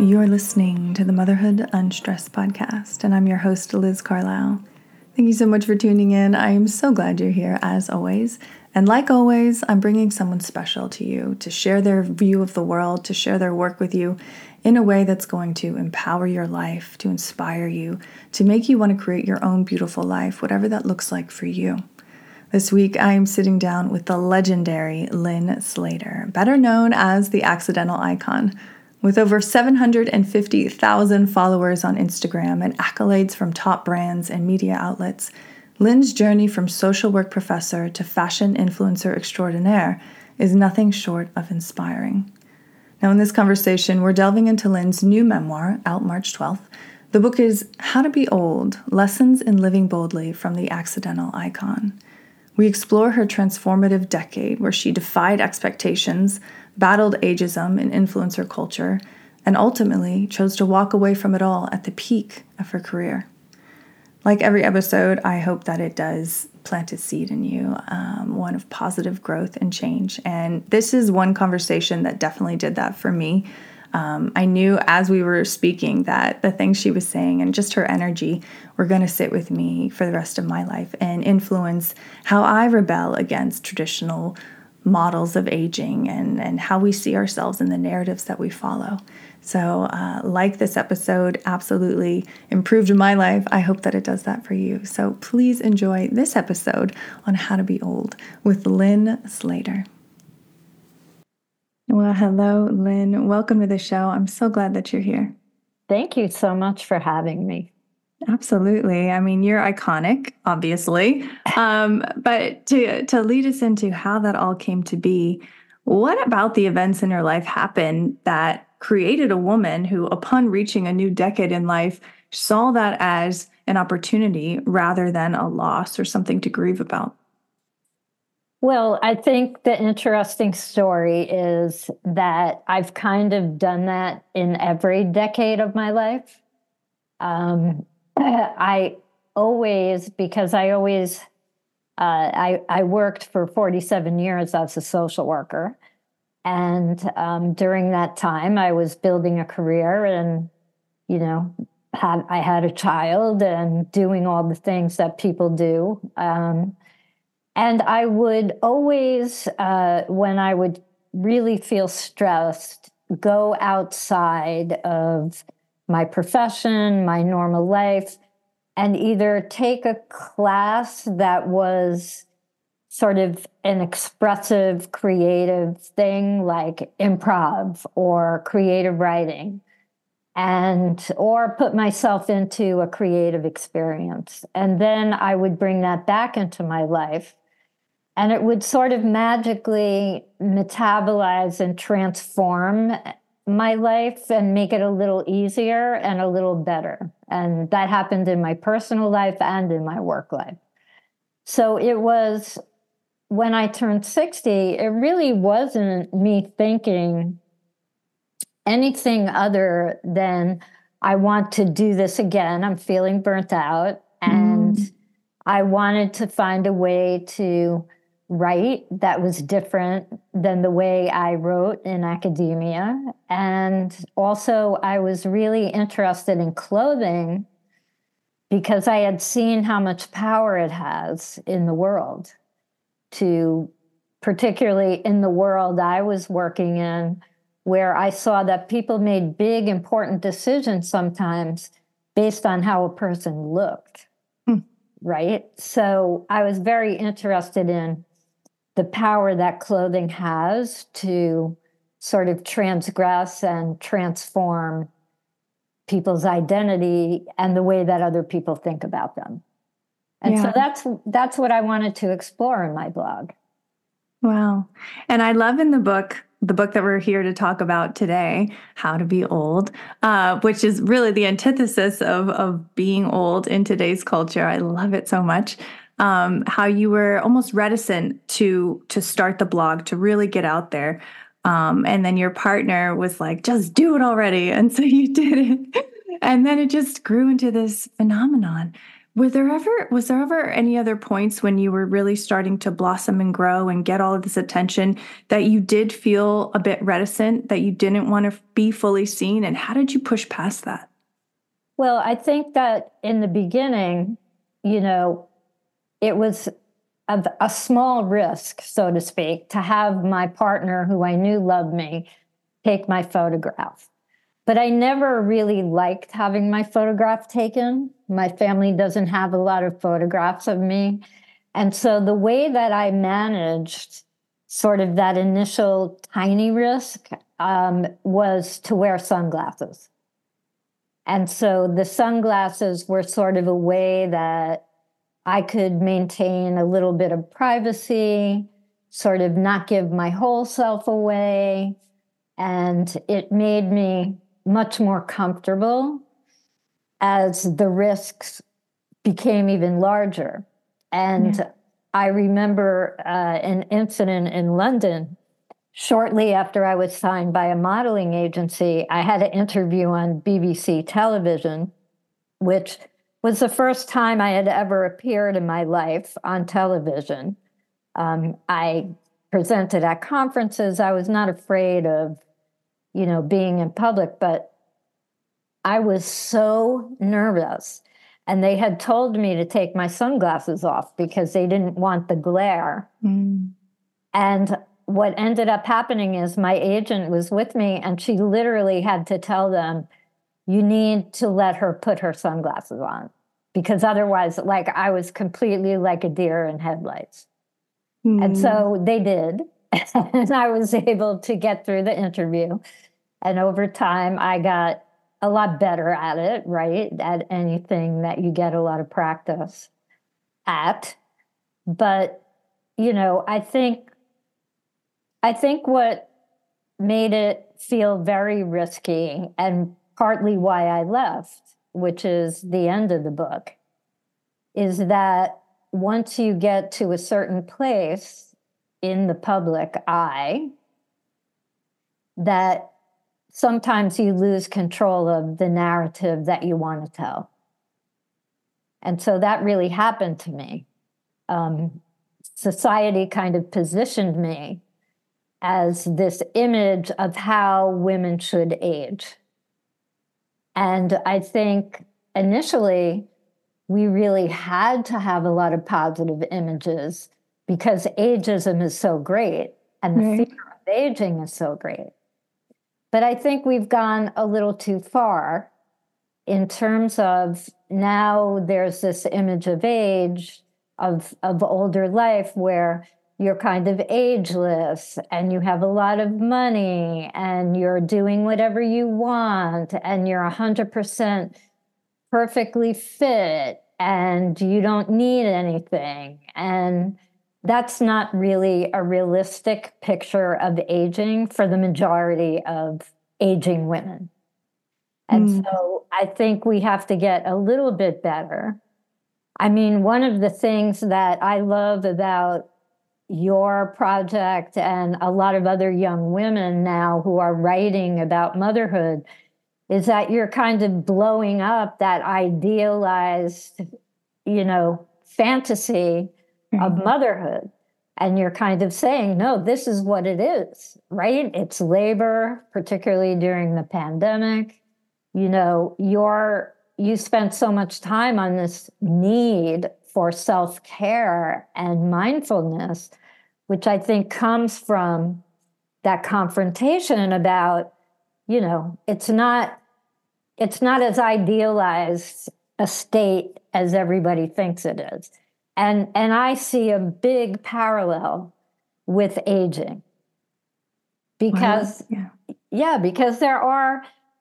You're listening to the Motherhood Unstressed podcast, and I'm your host, Liz Carlisle. Thank you so much for tuning in. I am so glad you're here, as always. And like always, I'm bringing someone special to you to share their view of the world, to share their work with you in a way that's going to empower your life, to inspire you, to make you want to create your own beautiful life, whatever that looks like for you. This week, I am sitting down with the legendary Lynn Slater, better known as the Accidental Icon. With over 750,000 followers on Instagram and accolades from top brands and media outlets, Lynn's journey from social work professor to fashion influencer extraordinaire is nothing short of inspiring. Now, in this conversation, we're delving into Lynn's new memoir, out March 12th. The book is How to Be Old: Lessons in Living Boldly from the Accidental Icon. We explore her transformative decade where she defied expectations, battled ageism and influencer culture, and ultimately chose to walk away from it all at the peak of her career. Like every episode, I hope that it does plant a seed in you, one of positive growth and change. And this is one conversation that definitely did that for me. I knew as we were speaking that the things she was saying and just her energy were going to sit with me for the rest of my life and influence how I rebel against traditional models of aging and how we see ourselves in the narratives that we follow. So like this episode absolutely improved my life, I hope that it does that for you. So please enjoy this episode on How to Be Old with Lynn Slater. Well, hello, Lynn. Welcome to the show. I'm so glad that you're here. Thank you so much for having me. Absolutely. I mean, you're iconic, obviously. But to lead us into how that all came to be, what about the events in your life happened that created a woman who, upon reaching a new decade in life, saw that as an opportunity rather than a loss or something to grieve about? Well, I think the interesting story is that I've kind of done that in every decade of my life. I always, because I always, I worked for 47 years as a social worker. And during that time, I was building a career and, I had a child and doing all the things that people do. And I would always, when I would really feel stressed, go outside of my profession, my normal life, and either take a class that was sort of an expressive, creative thing like improv or creative writing, or put myself into a creative experience. And then I would bring that back into my life. And it would sort of magically metabolize and transform my life and make it a little easier and a little better. And that happened in my personal life and in my work life. So it was when I turned 60, it really wasn't me thinking anything other than I want to do this again. I'm feeling burnt out. And I wanted to find a way to write that was different than the way I wrote in academia. And also I was really interested in clothing because I had seen how much power it has in the world, particularly in the world I was working in, where I saw that people made big, important decisions sometimes based on how a person looked, right? So I was very interested in the power that clothing has to sort of transgress and transform people's identity and the way that other people think about them. And so that's what I wanted to explore in my blog. Wow. And I love in the book that we're here to talk about today, How to Be Old, which is really the antithesis of being old in today's culture. I love it so much. How you were almost reticent to start the blog, to really get out there. And then your partner was like, just do it already. And so you did it. And then it just grew into this phenomenon. Was there ever any other points when you were really starting to blossom and grow and get all of this attention that you did feel a bit reticent, that you didn't want to be fully seen? And how did you push past that? Well, I think that in the beginning, you know, it was a small risk, so to speak, to have my partner who I knew loved me take my photograph. But I never really liked having my photograph taken. My family doesn't have a lot of photographs of me. And so the way that I managed sort of that initial tiny risk was to wear sunglasses. And so the sunglasses were sort of a way that I could maintain a little bit of privacy, sort of not give my whole self away. And it made me much more comfortable as the risks became even larger. And I remember an incident in London. Shortly after I was signed by a modeling agency, I had an interview on BBC television, which was the first time I had ever appeared in my life on television. I presented at conferences. I was not afraid of, being in public, but I was so nervous. And they had told me to take my sunglasses off because they didn't want the glare. Mm. And what ended up happening is my agent was with me and she literally had to tell them, you need to let her put her sunglasses on because otherwise, like, I was completely like a deer in headlights. Mm. And so they did. And I was able to get through the interview. And over time, I got a lot better at it, right? At anything that you get a lot of practice at. But, I think what made it feel very risky and partly why I left, which is the end of the book, is that once you get to a certain place in the public eye, that sometimes you lose control of the narrative that you want to tell. And so that really happened to me. Society kind of positioned me as this image of how women should age. And I think initially we really had to have a lot of positive images because ageism is so great and the fear of aging is so great. But I think we've gone a little too far in terms of now there's this image of age, of older life where you're kind of ageless and you have a lot of money and you're doing whatever you want and you're 100% perfectly fit and you don't need anything. And that's not really a realistic picture of aging for the majority of aging women. And so I think we have to get a little bit better. I mean, one of the things that I love about your project and a lot of other young women now who are writing about motherhood is that you're kind of blowing up that idealized, fantasy of motherhood. And you're kind of saying, no, this is what it is, right? It's labor, particularly during the pandemic. You spent so much time on this need for self-care and mindfulness, which I think comes from that confrontation about, it's not as idealized a state as everybody thinks it is. And I see a big parallel with aging because, because there are,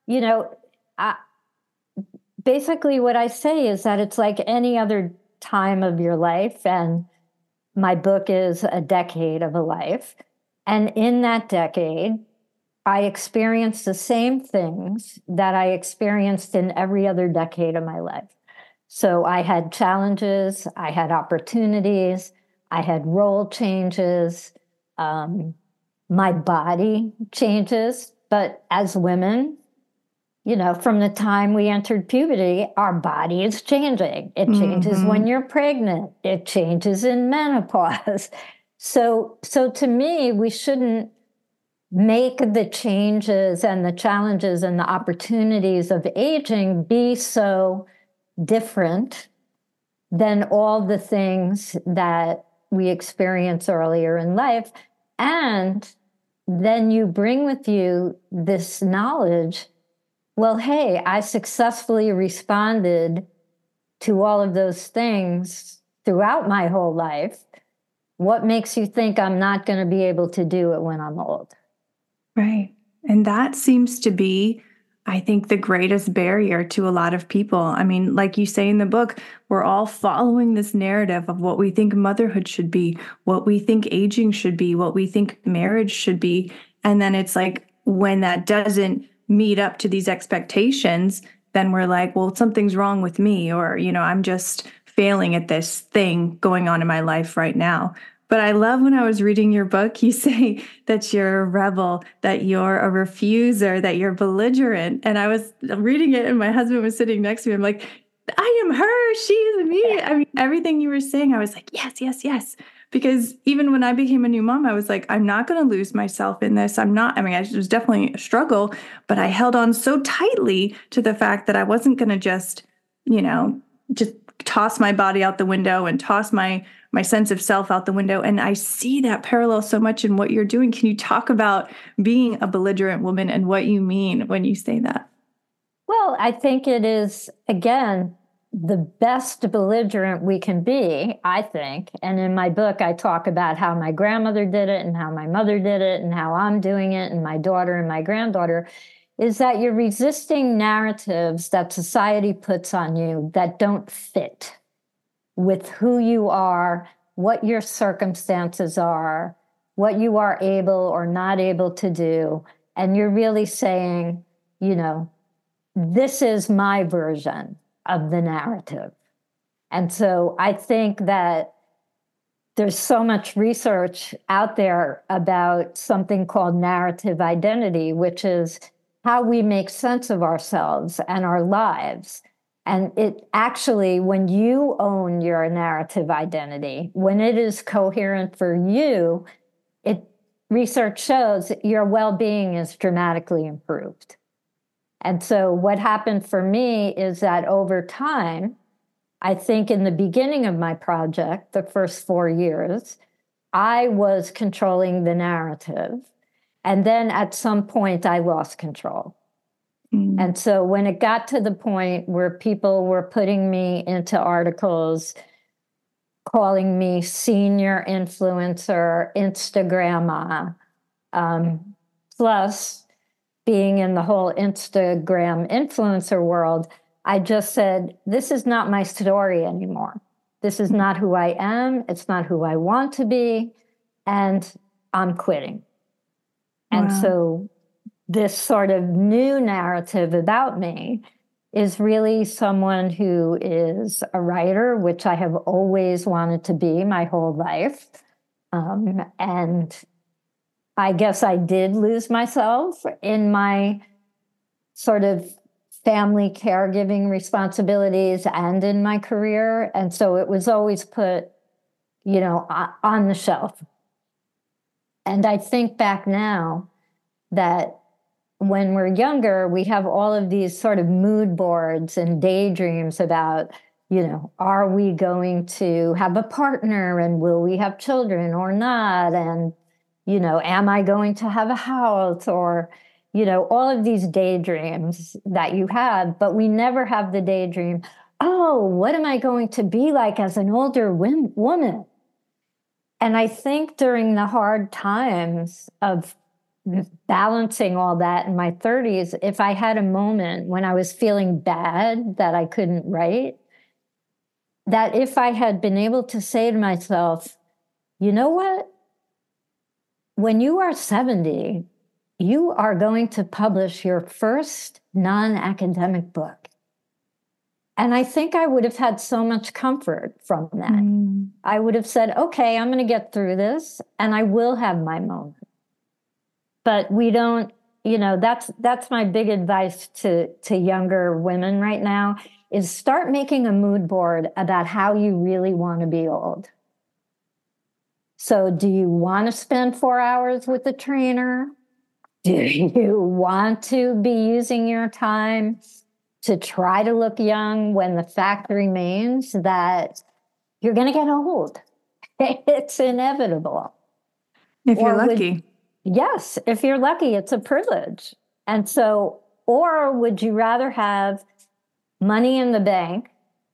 basically what I say is that it's like any other time of your life. And my book is a decade of a life. And in that decade, I experienced the same things that I experienced in every other decade of my life. So I had challenges, I had opportunities, I had role changes, my body changes. But as women, from the time we entered puberty, our body is changing. It changes Mm-hmm. when you're pregnant. It changes in menopause. So to me, we shouldn't make the changes and the challenges and the opportunities of aging be so different than all the things that we experience earlier in life. And then you bring with you this knowledge. Well, hey, I successfully responded to all of those things throughout my whole life. What makes you think I'm not going to be able to do it when I'm old? Right. And that seems to be, I think, the greatest barrier to a lot of people. I mean, like you say in the book, we're all following this narrative of what we think motherhood should be, what we think aging should be, what we think marriage should be. And then it's like when that doesn't meet up to these expectations, then we're like, well, something's wrong with me, or, I'm just failing at this thing going on in my life right now. But I love when I was reading your book, you say that you're a rebel, that you're a refuser, that you're belligerent. And I was reading it and my husband was sitting next to me. I'm like, I am her. She is me. I mean, everything you were saying, I was like, yes, yes, yes. Because even when I became a new mom, I was like, I'm not going to lose myself in this. I'm not, I mean, it was definitely a struggle, but I held on so tightly to the fact that I wasn't going to just toss my body out the window and toss my sense of self out the window. And I see that parallel so much in what you're doing. Can you talk about being a belligerent woman and what you mean when you say that? Well, I think it is, again, the best belligerent we can be, I think. And in my book, I talk about how my grandmother did it and how my mother did it and how I'm doing it and my daughter and my granddaughter, is that you're resisting narratives that society puts on you that don't fit with who you are, what your circumstances are, what you are able or not able to do. And you're really saying, this is my version of the narrative. And so I think that there's so much research out there about something called narrative identity, which is how we make sense of ourselves and our lives. And it actually, when you own your narrative identity, when it is coherent for you, research shows your well-being is dramatically improved. And so what happened for me is that over time, I think in the beginning of my project, the first 4 years, I was controlling the narrative. And then at some point, I lost control. And so when it got to the point where people were putting me into articles, calling me senior influencer, Instagramma, plus being in the whole Instagram influencer world, I just said, this is not my story anymore. This is not who I am. It's not who I want to be. And I'm quitting. Wow. And so this sort of new narrative about me is really someone who is a writer, which I have always wanted to be my whole life. And I guess I did lose myself in my sort of family caregiving responsibilities and in my career. And so it was always put, on the shelf. And I think back now that when we're younger, we have all of these sort of mood boards and daydreams about, are we going to have a partner and will we have children or not? And, am I going to have a house or, all of these daydreams that you have, but we never have the daydream, oh, what am I going to be like as an older woman? And I think during the hard times of balancing all that in my 30s, if I had a moment when I was feeling bad that I couldn't write, that if I had been able to say to myself, you know what? When you are 70, you are going to publish your first non-academic book. And I think I would have had so much comfort from that. I would have said, okay, I'm going to get through this and I will have my moment. But we don't that's my big advice to younger women right now is start making a mood board about how you really want to be old. So do you want to spend 4 hours with a trainer? Do you want to be using your time to try to look young when the fact remains that you're going to get old? It's inevitable. If you're lucky. Yes, if you're lucky, it's a privilege. And so, or would you rather have money in the bank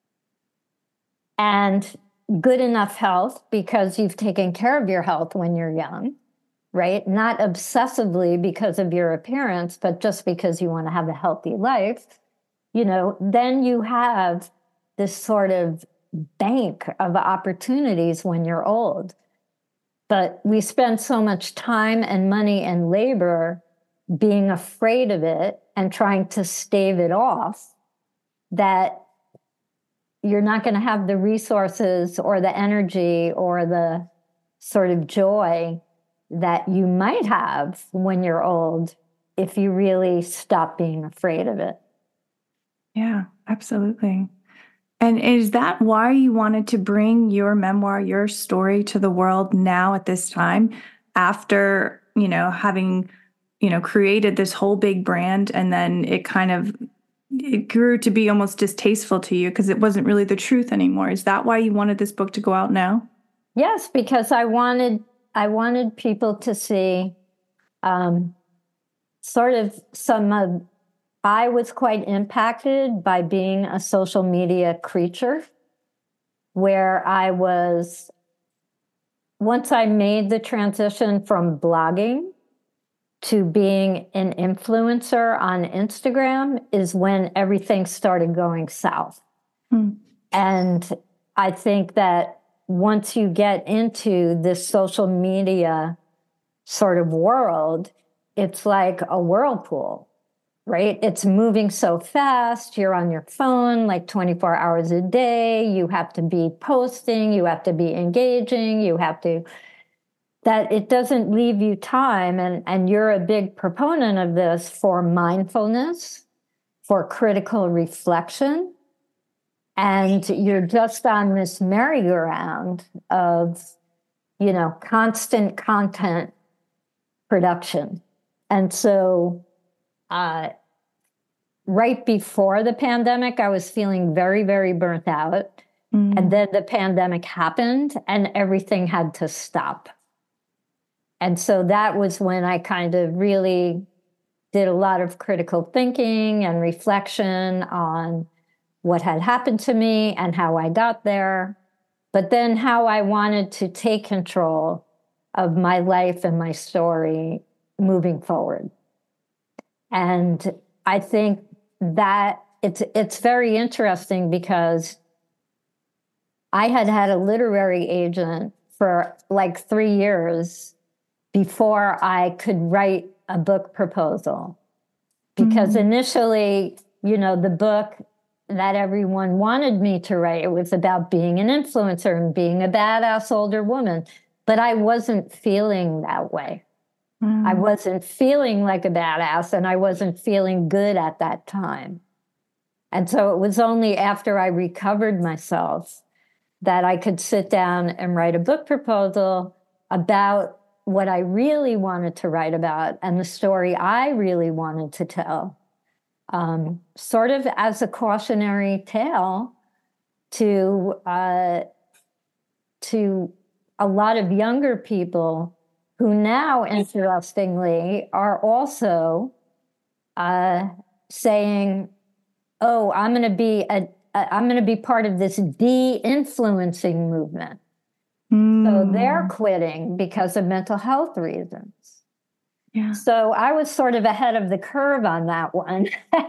and good enough health because you've taken care of your health when you're young, right? Not obsessively because of your appearance, but just because you want to have a healthy life, then you have this sort of bank of opportunities when you're old. But we spend so much time and money and labor being afraid of it and trying to stave it off that you're not going to have the resources or the energy or the sort of joy that you might have when you're old if you really stop being afraid of it. Yeah, absolutely. And is that why you wanted to bring your memoir, your story to the world now at this time after, having, created this whole big brand and then it grew to be almost distasteful to you because it wasn't really the truth anymore? Is that why you wanted this book to go out now? Yes, because I wanted people to see sort of some of, I was quite impacted by being a social media creature where once I made the transition from blogging to being an influencer on Instagram is when everything started going south. And I think that once you get into this social media sort of world, it's like a whirlpool, right? It's moving so fast. You're on your phone like 24 hours a day. You have to be posting, you have to be engaging, that it doesn't leave you time. And you're a big proponent of this for mindfulness, for critical reflection. And you're just on this merry-go-round of, constant content production. And so, right before the pandemic, I was feeling very, very burnt out. And then the pandemic happened and everything had to stop. And so that was when I kind of really did a lot of critical thinking and reflection on what had happened to me and how I got there, but then how I wanted to take control of my life and my story moving forward. And I think that it's very interesting because I had a literary agent for like 3 years before I could write a book proposal. Because initially, the book that everyone wanted me to write, it was about being an influencer and being a badass older woman. But I wasn't feeling that way. I wasn't feeling like a badass and I wasn't feeling good at that time. And so it was only after I recovered myself that I could sit down and write a book proposal about what I really wanted to write about and the story I really wanted to tell, sort of as a cautionary tale to a lot of younger people who now, interestingly, are also saying, "Oh, I'm going to be part of this de-influencing movement." So they're quitting because of mental health reasons. Yeah. So I was sort of ahead of the curve on that one.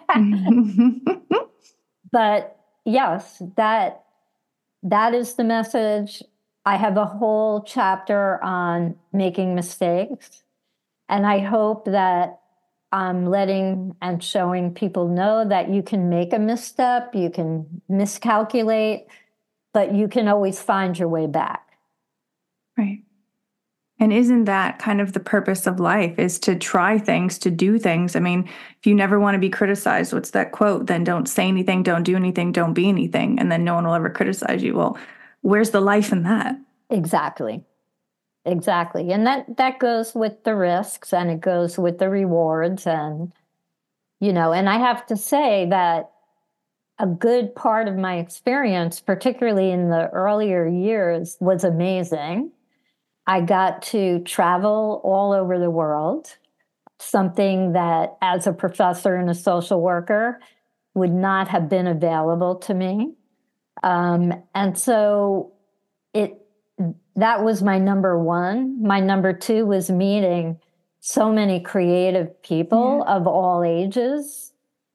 But yes, that is the message. I have a whole chapter on making mistakes. And I hope that I'm letting and showing people know that you can make a misstep, you can miscalculate, but you can always find your way back. Right. And isn't that kind of the purpose of life, is to try things, to do things? I mean, if you never want to be criticized, what's that quote? Then don't say anything, don't do anything, don't be anything. And then no one will ever criticize you. Well, where's the life in that? Exactly. Exactly. And that goes with the risks and it goes with the rewards. And, and I have to say that a good part of my experience, particularly in the earlier years, was amazing. I got to travel all over the world, something that as a professor and a social worker would not have been available to me. And so that was my number one. My number two was meeting so many creative people of all ages.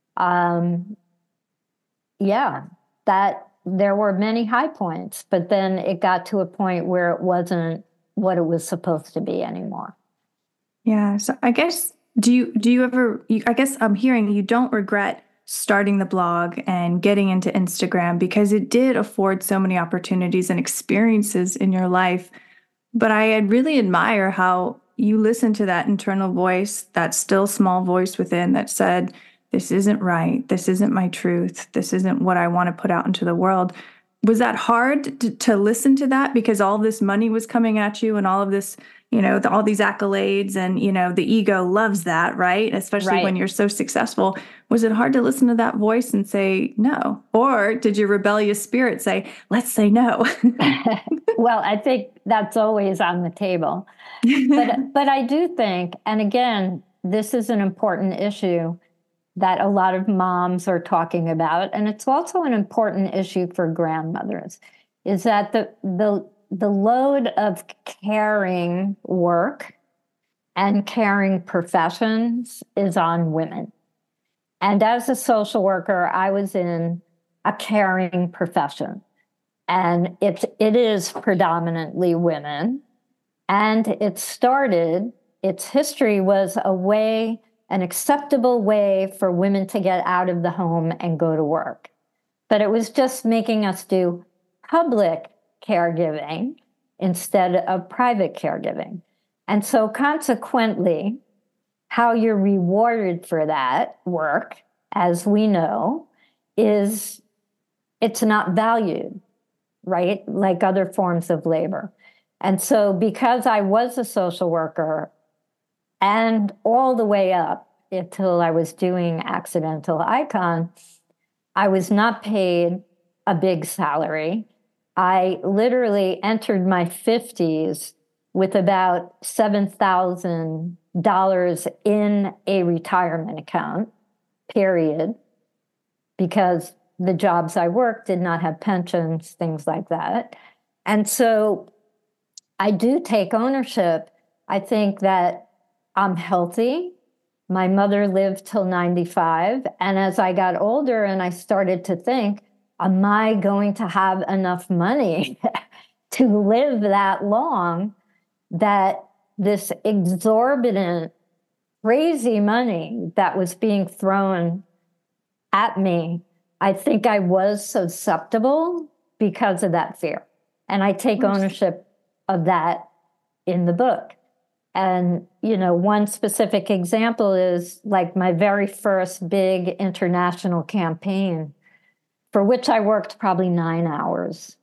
That there were many high points, but then it got to a point where it wasn't what it was supposed to be anymore. Yeah. So I guess, do you ever, I guess I'm hearing you don't regret starting the blog and getting into Instagram, because it did afford so many opportunities and experiences in your life. But I really admire how you listened to that internal voice, that still small voice within that said, this isn't right. This isn't my truth. This isn't what I want to put out into the world. Was that hard to listen to that, because all this money was coming at you and all of this, all these accolades, and, the ego loves that, right? Especially when you're so successful. Was it hard to listen to that voice and say no? Or did your rebellious spirit say, let's say no? Well, I think that's always on the table. But I do think, and again, this is an important issue that a lot of moms are talking about, and it's also an important issue for grandmothers, is that the load of caring work and caring professions is on women. And as a social worker, I was in a caring profession, and it is predominantly women. And its history was an acceptable way for women to get out of the home and go to work. But it was just making us do public caregiving instead of private caregiving. And so consequently, how you're rewarded for that work, as we know, is it's not valued, right? Like other forms of labor. And so because I was a social worker, and all the way up until I was doing Accidental Icon, I was not paid a big salary. I literally entered my 50s with about $7,000 in a retirement account, period, because the jobs I worked did not have pensions, things like that. And so I do take ownership. I think that I'm healthy. My mother lived till 95. And as I got older and I started to think, am I going to have enough money to live that long, that this exorbitant, crazy money that was being thrown at me, I think I was susceptible because of that fear. And I take ownership of that in the book. And, one specific example is like my very first big international campaign, for which I worked probably 9 hours.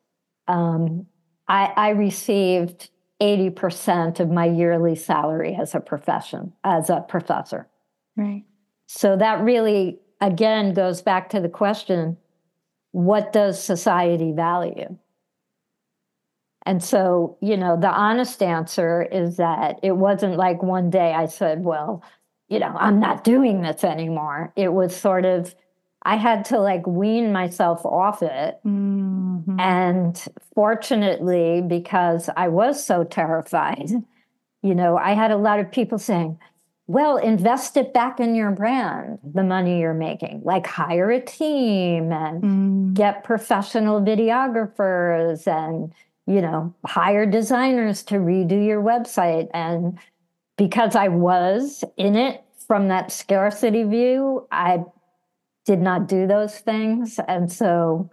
I received 80% of my yearly salary as a professor. Right. So that really, again, goes back to the question, what does society value? And so, the honest answer is that it wasn't like one day I said, well, I'm not doing this anymore. It was sort of, I had to like wean myself off it. Mm-hmm. And fortunately, because I was so terrified, I had a lot of people saying, well, invest it back in your brand, the money you're making, like hire a team and get professional videographers and hire designers to redo your website. And because I was in it from that scarcity view, I did not do those things. And so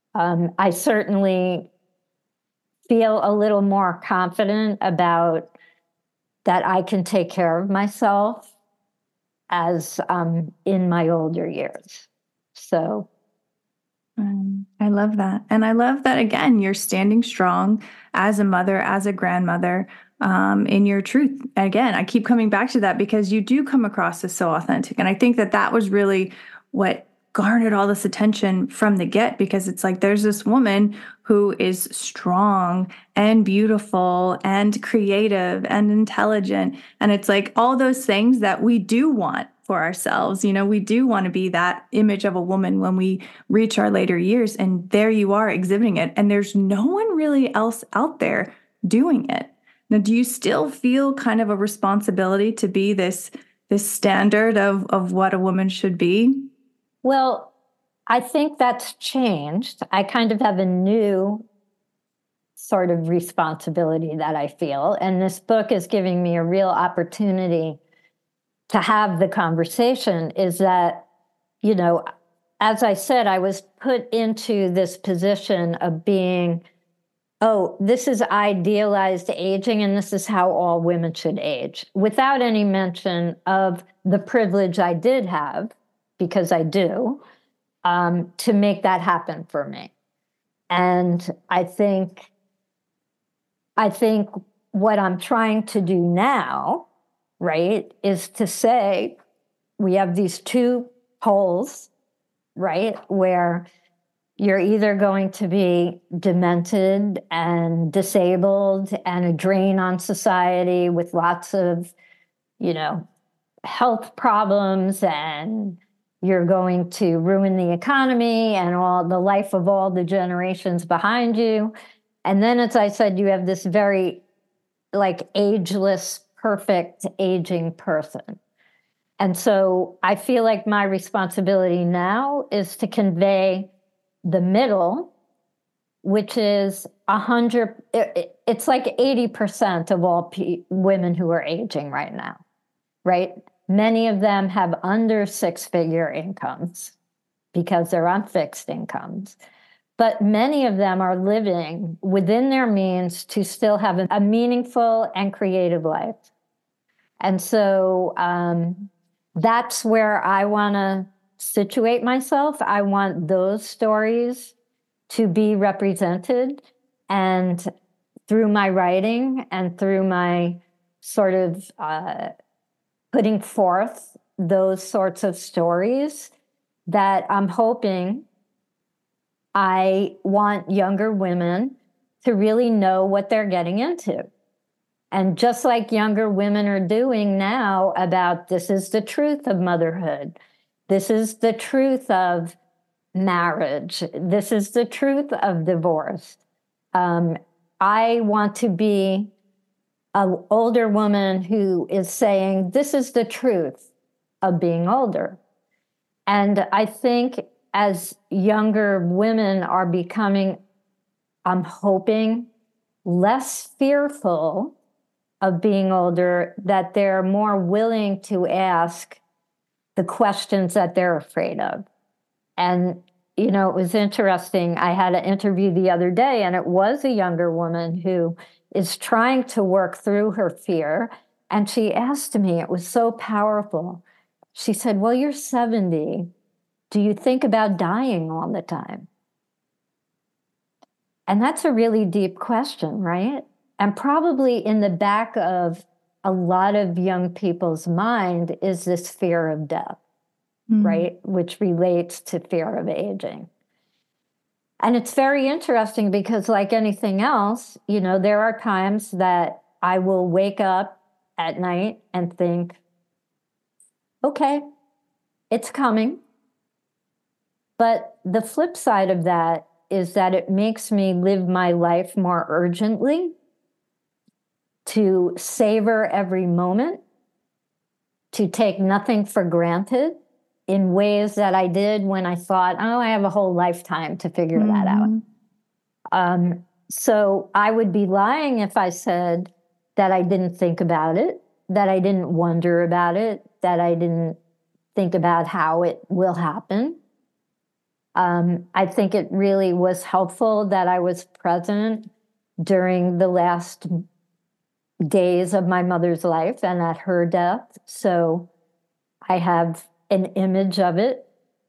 I certainly feel a little more confident about that I can take care of myself as in my older years. So I love that. And I love that, again, you're standing strong as a mother, as a grandmother, in your truth. Again, I keep coming back to that because you do come across as so authentic. And I think that that was really what garnered all this attention from the get, because it's like there's this woman who is strong and beautiful and creative and intelligent. And it's like all those things that we do want for ourselves. You know, we do want to be that image of a woman when we reach our later years. And there you are exhibiting it. And there's no one really else out there doing it. Now, do you still feel kind of a responsibility to be this standard of what a woman should be? well, I think that's changed. I kind of have a new sort of responsibility that I feel. And this book is giving me a real opportunity to have the conversation. Is that, you know, as I said, I was put into this position of being, oh, this is idealized aging, and this is how all women should age, without any mention of the privilege I did have, because I do, to make that happen for me. And I think what I'm trying to do now, right, is to say we have these two poles, right, where you're either going to be demented and disabled and a drain on society with lots of, you know, health problems, and you're going to ruin the economy and all the life of all the generations behind you. And then, as I said, you have this very like ageless, perfect aging person. And so I feel like my responsibility now is to convey the middle, which is 100, it's like 80% of all women who are aging right now, right? Many of them have under six-figure incomes because they're on fixed incomes. But many of them are living within their means to still have a meaningful and creative life. And so that's where I want to situate myself. I want those stories to be represented. And through my writing and through my sort of putting forth those sorts of stories, that I'm hoping I want younger women to really know what they're getting into. And just like younger women are doing now about this is the truth of motherhood, this is the truth of marriage, this is the truth of divorce. I want to be an older woman who is saying, this is the truth of being older. And I think as younger women are becoming, I'm hoping, less fearful of being older, that they're more willing to ask the questions that they're afraid of. And, you know, it was interesting. I had an interview the other day, and it was a younger woman who is trying to work through her fear. And she asked me, it was so powerful. She said, well, you're 70. Do you think about dying all the time? And that's a really deep question, right? And probably in the back of a lot of young people's mind is this fear of death, right? Which relates to fear of aging. And it's very interesting because, like anything else, you know, there are times that I will wake up at night and think, okay, it's coming. But the flip side of that is that it makes me live my life more urgently, to savor every moment, to take nothing for granted in ways that I did when I thought, oh, I have a whole lifetime to figure that out. So I would be lying if I said that I didn't think about it, that I didn't wonder about it, that I didn't think about how it will happen. I think it really was helpful that I was present during the last days of my mother's life and at her death. So I have an image of it.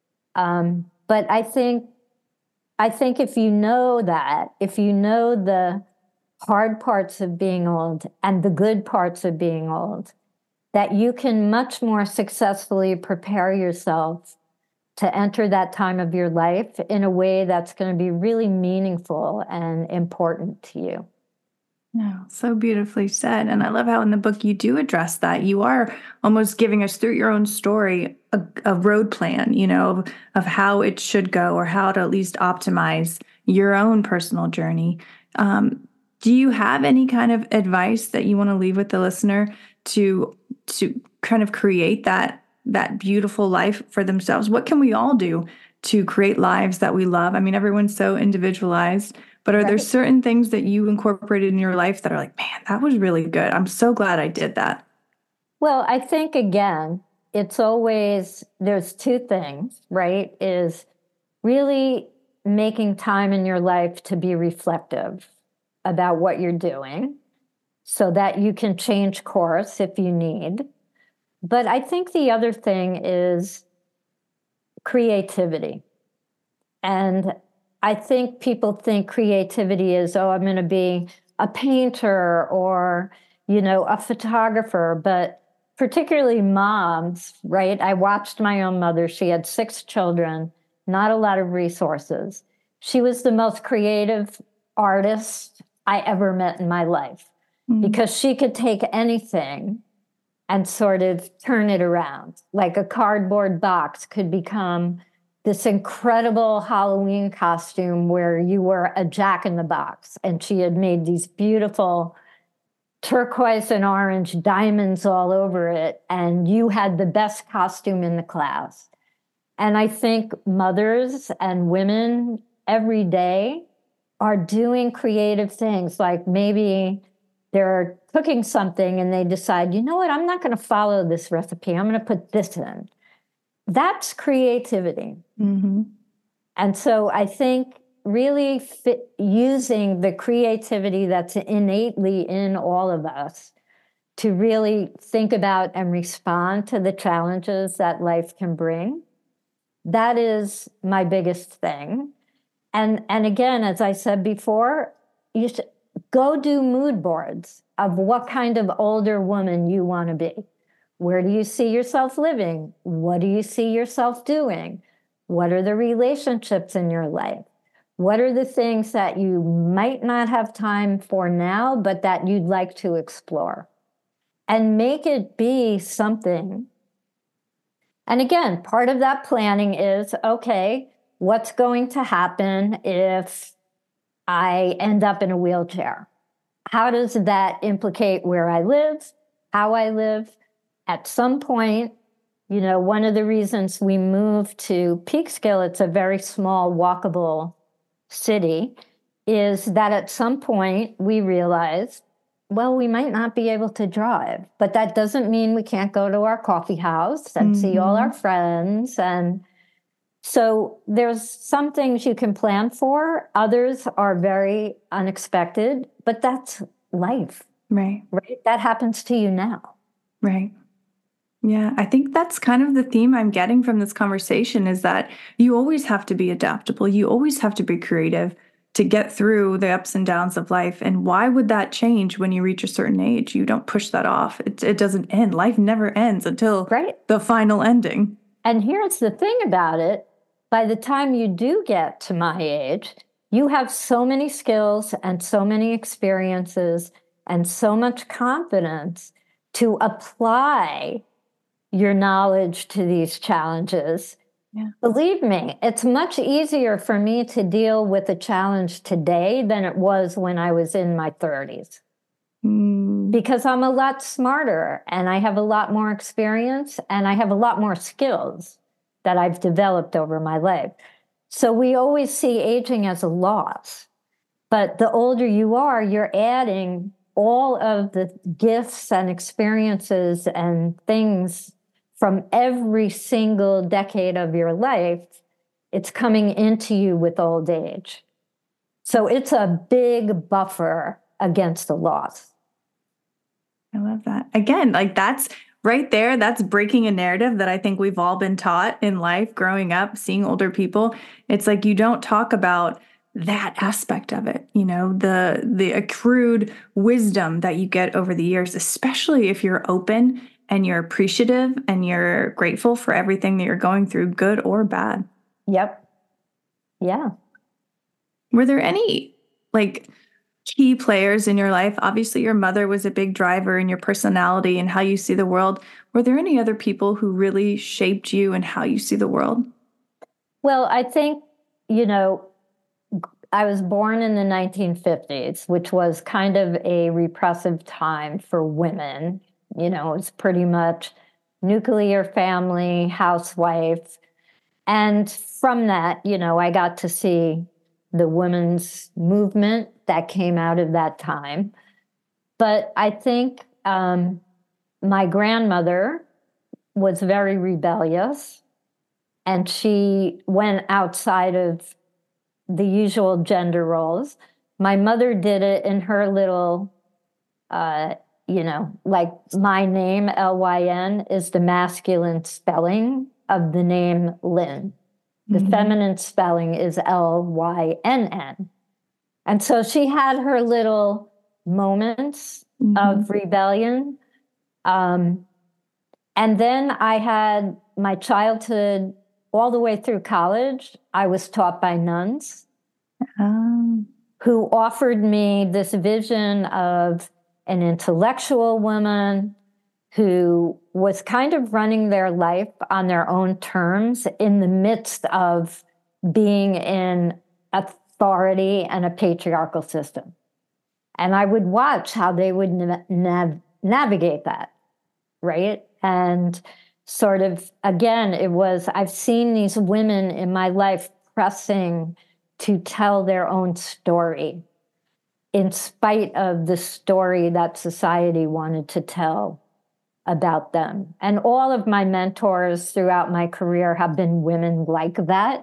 But I think if you know that, if you know the hard parts of being old and the good parts of being old, that you can much more successfully prepare yourself to enter that time of your life in a way that's going to be really meaningful and important to you. No, so beautifully said. And I love how in the book you do address that. You are almost giving us through your own story a road plan, of how it should go or how to at least optimize your own personal journey. Do you have any kind of advice that you want to leave with the listener to kind of create that beautiful life for themselves? What can we all do to create lives that we love? I mean, everyone's so individualized. But are there certain things that you incorporated in your life that are like, man, that was really good. I'm so glad I did that. Well, I think, again, there's two things, right? Is really making time in your life to be reflective about what you're doing so that you can change course if you need. But I think the other thing is creativity. And I think people think creativity is, oh, I'm going to be a painter or, a photographer, but particularly moms, right? I watched my own mother. She had 6 children, not a lot of resources. She was the most creative artist I ever met in my life because she could take anything and sort of turn it around. Like a cardboard box could become this incredible Halloween costume where you were a Jack-in-the-Box, and she had made these beautiful turquoise and orange diamonds all over it, and you had the best costume in the class. And I think mothers and women every day are doing creative things, like maybe they're cooking something and they decide, you know what, I'm not going to follow this recipe. I'm going to put this in. That's creativity. Mm-hmm. And so I think really using the creativity that's innately in all of us to really think about and respond to the challenges that life can bring, that is my biggest thing. And again, as I said before, you should go do mood boards of what kind of older woman you want to be. Where do you see yourself living? What do you see yourself doing? What are the relationships in your life? What are the things that you might not have time for now, but that you'd like to explore? And make it be something. And again, part of that planning is, okay, what's going to happen if I end up in a wheelchair? How does that implicate where I live, how I live? At some point, one of the reasons we moved to Peekskill, it's a very small, walkable city, is that at some point we realized, well, we might not be able to drive, but that doesn't mean we can't go to our coffee house and see all our friends. And so there's some things you can plan for. Others are very unexpected, but that's life. Right. That happens to you now. Right. Yeah, I think that's kind of the theme I'm getting from this conversation is that you always have to be adaptable. You always have to be creative to get through the ups and downs of life. And why would that change when you reach a certain age? You don't push that off. It doesn't end. Life never ends until the final ending. And here's the thing about it. By the time you do get to my age, you have so many skills and so many experiences and so much confidence to apply your knowledge to these challenges. Yeah. Believe me, it's much easier for me to deal with a challenge today than it was when I was in my 30s. Because I'm a lot smarter and I have a lot more experience and I have a lot more skills that I've developed over my life. So we always see aging as a loss. But the older you are, you're adding all of the gifts and experiences and things from every single decade of your life. It's coming into you with old age. So it's a big buffer against the loss. I love that. Again, like that's right there. That's breaking a narrative that I think we've all been taught in life growing up, seeing older people. It's like you don't talk about that aspect of it, the accrued wisdom that you get over the years, especially if you're open and you're appreciative and you're grateful for everything that you're going through, good or bad. Yep. Yeah. Were there any like key players in your life? Obviously, your mother was a big driver in your personality and how you see the world. Were there any other people who really shaped you and how you see the world? Well, I think, I was born in the 1950s, which was kind of a repressive time for women. It's pretty much nuclear family, housewife. And from that, I got to see the women's movement that came out of that time. But I think my grandmother was very rebellious, and she went outside of the usual gender roles. My mother did it in her little, like my name, Lyn, is the masculine spelling of the name Lynn. The feminine spelling is Lynn. And so she had her little moments of rebellion. And then I had my childhood all the way through college. I was taught by nuns who offered me this vision of an intellectual woman who was kind of running their life on their own terms in the midst of being in authority and a patriarchal system. And I would watch how they would navigate that, right? And sort of, again, I've seen these women in my life pressing to tell their own story in spite of the story that society wanted to tell about them. And all of my mentors throughout my career have been women like that.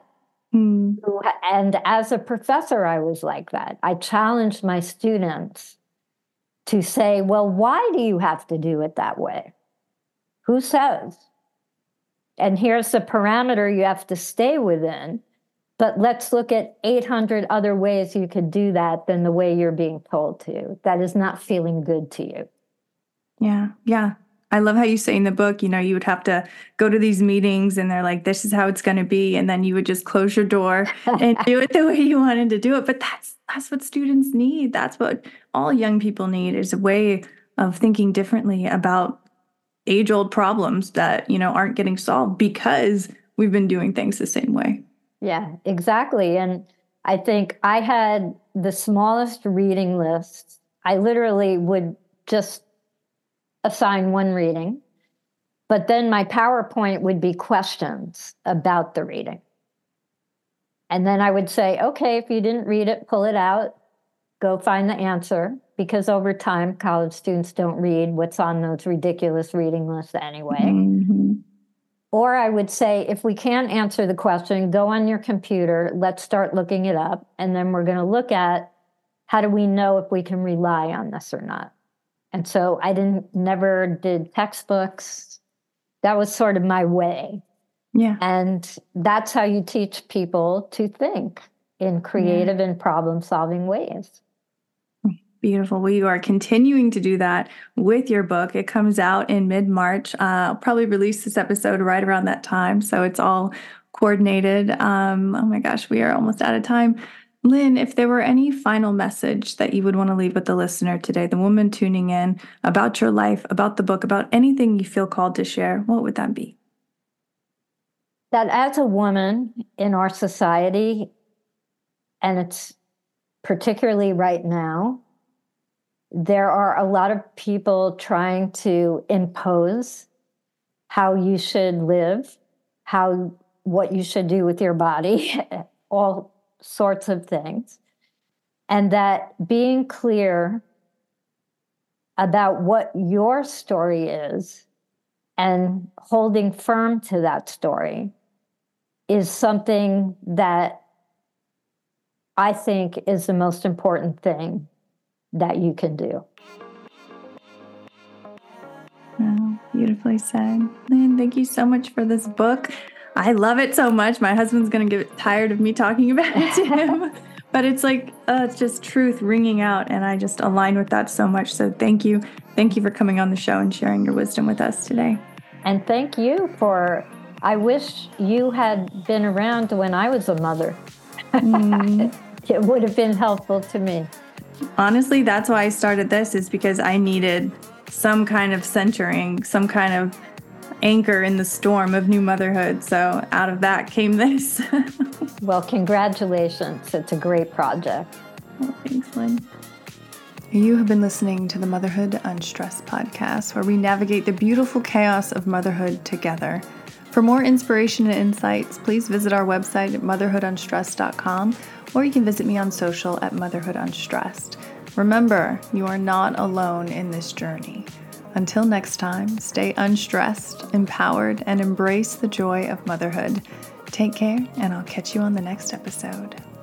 And as a professor, I was like that. I challenged my students to say, well, why do you have to do it that way? Who says? And here's the parameter you have to stay within. But let's look at 800 other ways you could do that than the way you're being told to. That is not feeling good to you. Yeah. Yeah. I love how you say in the book, you would have to go to these meetings and they're like, this is how it's going to be. And then you would just close your door and do it the way you wanted to do it. But that's what students need. That's what all young people need, is a way of thinking differently about age-old problems that, aren't getting solved because we've been doing things the same way. Yeah, exactly. And I think I had the smallest reading list. I literally would just assign one reading, but then my PowerPoint would be questions about the reading. And then I would say, okay, if you didn't read it, pull it out, go find the answer, because over time, college students don't read what's on those ridiculous reading lists anyway. Or I would say, if we can't answer the question, go on your computer, let's start looking it up, and then we're going to look at how do we know if we can rely on this or not. And so I never did textbooks. That was sort of my way. Yeah. And that's how you teach people to think in creative and problem-solving ways. Beautiful. Well, you are continuing to do that with your book. It comes out in mid-March. I'll probably release this episode right around that time, so it's all coordinated. Oh my gosh, we are almost out of time. Lynn, if there were any final message that you would want to leave with the listener today, the woman tuning in, about your life, about the book, about anything you feel called to share, what would that be? That as a woman in our society, and it's particularly right now, there are a lot of people trying to impose how you should live, what you should do with your body, all sorts of things. And that being clear about what your story is and holding firm to that story is something that I think is the most important thing that you can do. Beautifully said. Lynn, thank you so much for this book. I love it so much. My husband's going to get tired of me talking about it to him. But it's like, it's just truth ringing out. And I just align with that so much. So thank you. Thank you for coming on the show and sharing your wisdom with us today. And thank you I wish you had been around when I was a mother. It would have been helpful to me. Honestly, that's why I started this, is because I needed some kind of centering, some kind of anchor in the storm of new motherhood. So out of that came this. Well, congratulations. It's a great project. Well, thanks, Lynn. You have been listening to the Motherhood Unstressed podcast, where we navigate the beautiful chaos of motherhood together. For more inspiration and insights, please visit our website at motherhoodunstressed.com, or you can visit me on social at motherhoodunstressed. Remember, you are not alone in this journey. Until next time, stay unstressed, empowered, and embrace the joy of motherhood. Take care, and I'll catch you on the next episode.